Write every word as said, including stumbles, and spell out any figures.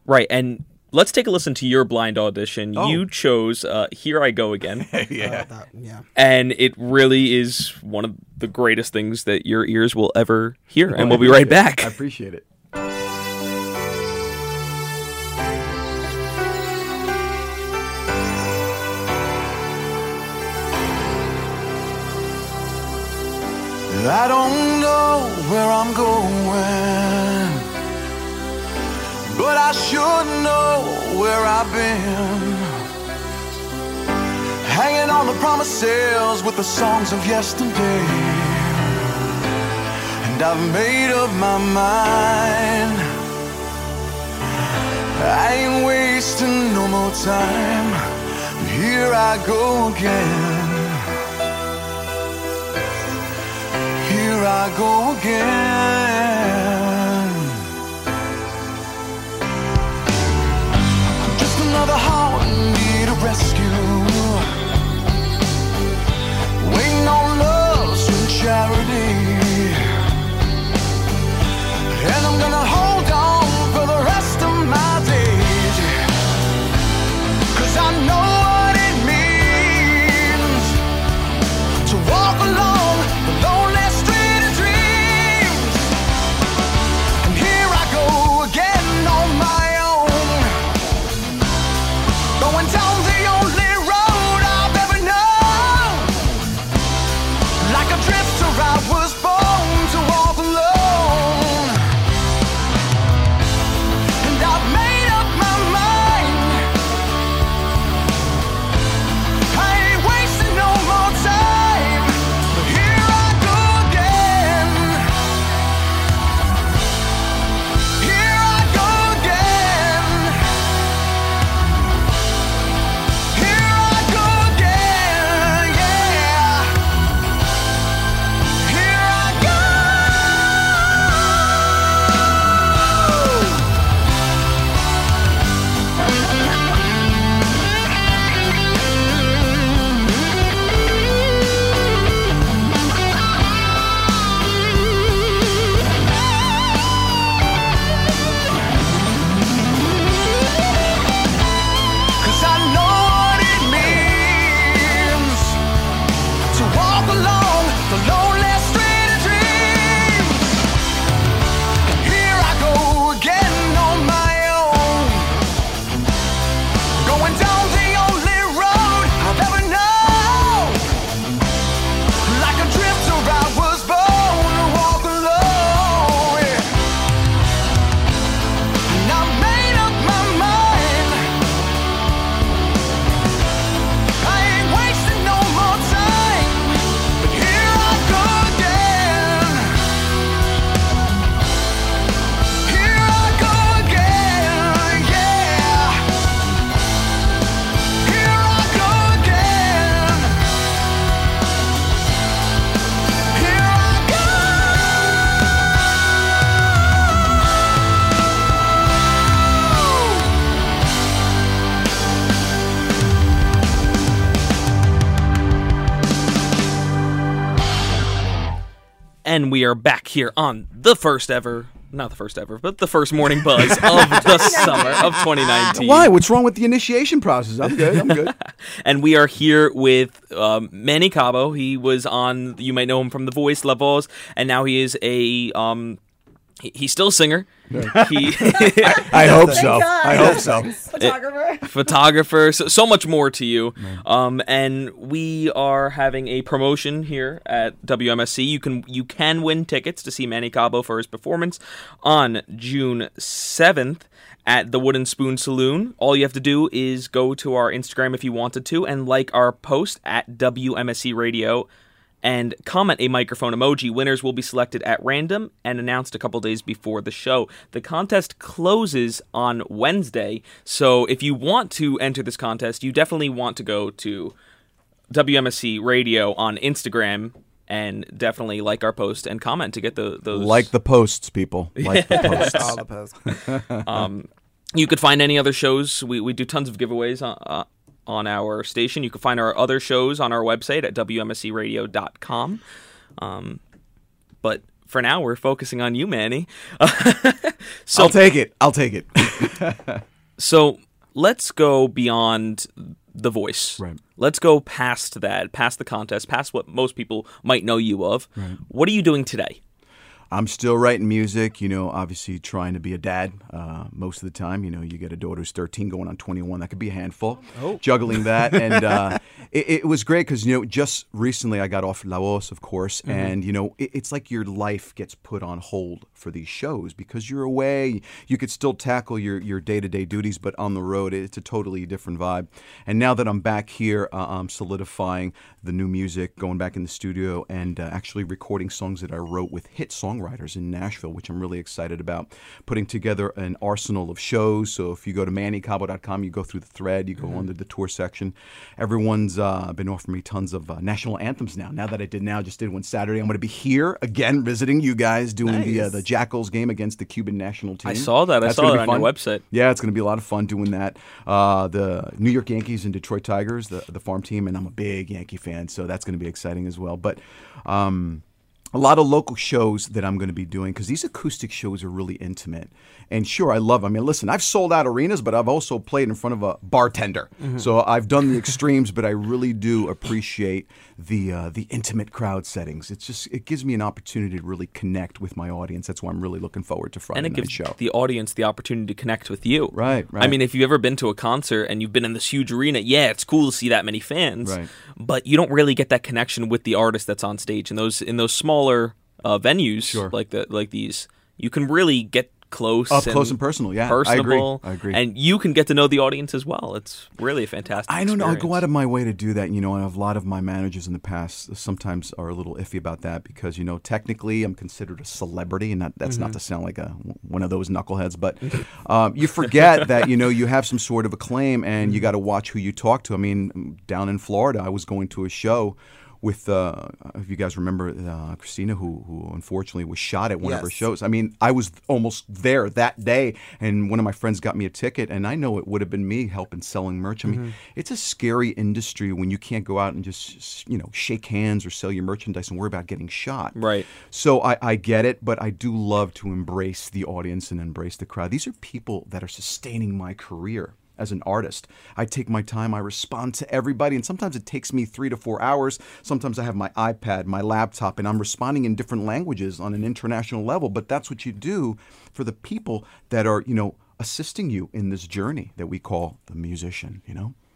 Right, and let's take a listen to your blind audition. Oh. You chose uh, Here I Go Again. yeah. Uh, that, yeah. And it really is one of the greatest things that your ears will ever hear. And we'll be right back. I appreciate it. I don't know where I'm going, but I sure know where I've been. Hanging on the promises with the songs of yesterday, and I've made up my mind. I ain't wasting no more time. Here I go again. Here I go again. I'm just another heart in need of rescue, waiting on love's sweet charity. And I'm gonna hold on for the rest of my days, 'cause I know what it means to walk along the lonely street of dreams. And here I go again on my own, going down the only road I've ever known. Like a drifter I was born to walk alone, and I've made up my mind. I ain't wasting no more time, but here I go again. Here I go again. Here I go again, yeah. Here I go. Cause I know what it means to walk along the lonely street of dreams. Here I go again on my own, going down the only road I've ever known. Like a drifter I was born to walk alone, yeah. And I made up my mind. I ain't wasting no more time, but here I go again. Here I go again, yeah. Here I go again. Here I go. And we are back here on the first ever, not the first ever, but the first morning buzz of the summer of twenty nineteen. Why? What's wrong with the initiation process? I'm good. I'm good. And we are here with um, Manny Cabo. He was on, you might know him from The Voice, La Voz, and now he is a, um, he, he's still a singer. He I hope so. God. I hope so. Photographer. photographer, so, so much more to you. Um, and we are having a promotion here at W M S C. You can you can win tickets to see Manny Cabo for his performance on June seventh at the Wooden Spoon Saloon. All you have to do is go to our Instagram if you wanted to and like our post at W M S C Radio and comment a microphone emoji. Winners will be selected at random and announced a couple days before the show. The contest closes on Wednesday, so if you want to enter this contest, you definitely want to go to W M S C Radio on Instagram and definitely like our post and comment to get the, those. Like the posts, people. Like the posts. All the posts. Um, you could find any other shows. We we do tons of giveaways on, uh, on our station. You can find our other shows on our website at W M S C radio dot com. Um, but for now, we're focusing on you, Manny. so, I'll take it. I'll take it. so let's go beyond the voice. Right. Let's go past that, past the contest, past what most people might know you of. Right. What are you doing today? I'm still writing music, you know, obviously trying to be a dad uh, most of the time. You know, you get a daughter who's thirteen going on twenty-one. That could be a handful. Oh. Juggling that. And uh, it, it was great because, you know, just recently I got off La Voz, of course. Mm-hmm. And, you know, it, it's like your life gets put on hold for these shows because you're away. You could still tackle your, your day-to-day duties, but on the road, it's a totally different vibe. And now that I'm back here, uh, I'm solidifying the new music, going back in the studio and uh, actually recording songs that I wrote with hit songwriters in Nashville, which I'm really excited about. Putting together an arsenal of shows. So if you go to manny cabo dot com, you go through the thread, you go mm-hmm. under the tour section. Everyone's uh, been offering me tons of uh, national anthems now. Now that I did now, just did one Saturday. I'm going to be here again visiting you guys, doing nice. the uh, the Jackals game against the Cuban national team. I saw that. That's I saw that on fun. your website. Yeah, it's going to be a lot of fun doing that. Uh, the New York Yankees and Detroit Tigers, the, the farm team, and I'm a big Yankee fan, so that's going to be exciting as well. But um, a lot of local shows that I'm going to be doing because these acoustic shows are really intimate. And sure, I love them. I mean, listen, I've sold out arenas, but I've also played in front of a bartender. Mm-hmm. So I've done the extremes, but I really do appreciate the uh, the intimate crowd settings. It's just it gives me an opportunity to really connect with my audience. That's why I'm really looking forward to Friday night show. And it gives show. the audience the opportunity to connect with you. Right, right. I mean, if you've ever been to a concert and you've been in this huge arena, yeah, it's cool to see that many fans. Right. But you don't really get that connection with the artist that's on stage in those in those smaller uh, venues sure. like the like these. You can really get close, up and close and personal. Yeah, personable, I agree. I agree. And you can get to know the audience as well. It's really a fantastic. I don't know. I experience. go out of my way to do that. You know, and a lot of my managers in the past sometimes are a little iffy about that because you know, technically, I'm considered a celebrity, and not, that's mm-hmm. not to sound like a one of those knuckleheads, but um, you forget that you know you have some sort of acclaim, and you got to watch who you talk to. I mean, down in Florida, I was going to a show with, uh, if you guys remember, uh, Christina, who who unfortunately was shot at one yes. of her shows. I mean, I was almost there that day, and one of my friends got me a ticket, and I know it would have been me helping selling merch. I mean, mm-hmm. it's a scary industry when you can't go out and just, you know, shake hands or sell your merchandise and worry about getting shot. Right. So I, I get it, but I do love to embrace the audience and embrace the crowd. These are people that are sustaining my career. As an artist, I take my time, I respond to everybody, and sometimes it takes me three to four hours. Sometimes I have my iPad, my laptop, and I'm responding in different languages on an international level, but that's what you do for the people that are, you know, assisting you in this journey that we call the musician, you know?